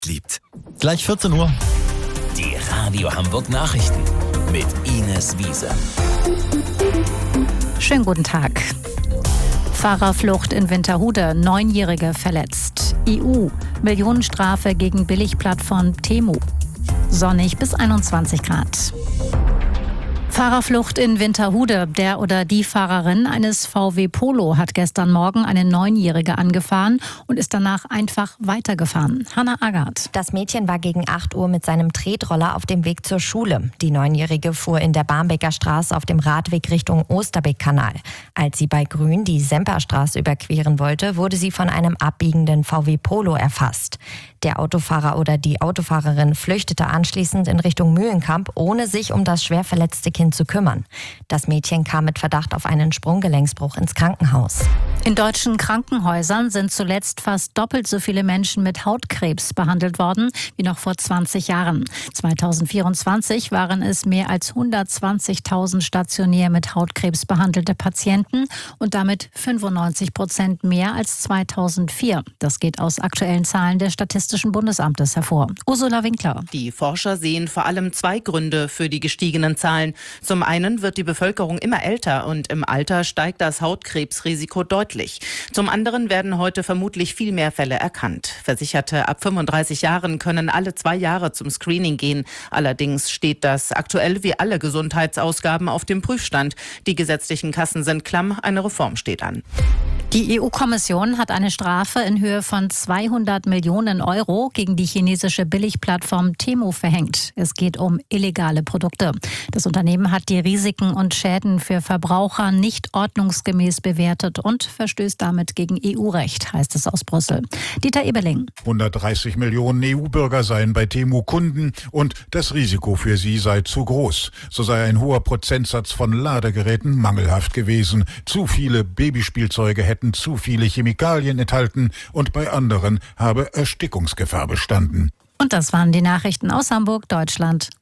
liebt. Gleich 14 Uhr. Die Radio Hamburg Nachrichten mit Ines Wiese. Schönen guten Tag. Fahrerflucht in Winterhude, 9-Jährige verletzt. EU, Millionenstrafe gegen Billigplattform Temu. Sonnig bis 21 Grad. Fahrerflucht in Winterhude. Der oder die Fahrerin eines VW Polo hat gestern Morgen eine 9-Jährige angefahren und ist danach einfach weitergefahren. Hannah Agard. Das Mädchen war gegen 8 Uhr mit seinem Tretroller auf dem Weg zur Schule. Die 9-Jährige fuhr in der Barmbeker Straße auf dem Radweg Richtung Osterbeek-Kanal. Als sie bei Grün die Semperstraße überqueren wollte, wurde sie von einem abbiegenden VW Polo erfasst. Der Autofahrer oder die Autofahrerin flüchtete anschließend in Richtung Mühlenkamp, ohne sich um das schwer verletzte Kind zu kümmern. Das Mädchen kam mit Verdacht auf einen Sprunggelenksbruch ins Krankenhaus. In deutschen Krankenhäusern sind zuletzt fast doppelt so viele Menschen mit Hautkrebs behandelt worden wie noch vor 20 Jahren. 2024 waren es mehr als 120.000 stationär mit Hautkrebs behandelte Patienten und damit 95% mehr als 2004. Das geht aus aktuellen Zahlen des Statistischen Bundesamtes hervor. Ursula Winkler. Die Forscher sehen vor allem 2 Gründe für die gestiegenen Zahlen. Zum einen wird die Bevölkerung immer älter und im Alter steigt das Hautkrebsrisiko deutlich. Zum anderen werden heute vermutlich viel mehr Fälle erkannt. Versicherte ab 35 Jahren können alle 2 Jahre zum Screening gehen. Allerdings steht das aktuell wie alle Gesundheitsausgaben auf dem Prüfstand. Die gesetzlichen Kassen sind klamm, eine Reform steht an. Die EU-Kommission hat eine Strafe in Höhe von 200 Millionen Euro gegen die chinesische Billigplattform Temu verhängt. Es geht um illegale Produkte. Das Unternehmen hat die Risiken und Schäden für Verbraucher nicht ordnungsgemäß bewertet und verstößt damit gegen EU-Recht, heißt es aus Brüssel. Dieter Ebeling. 130 Millionen EU-Bürger seien bei Temu Kunden und das Risiko für sie sei zu groß. So sei ein hoher Prozentsatz von Ladegeräten mangelhaft gewesen. Zu viele Babyspielzeuge hätten zu viele Chemikalien enthalten und bei anderen habe Erstickungsgefahr bestanden. Und das waren die Nachrichten aus Hamburg, Deutschland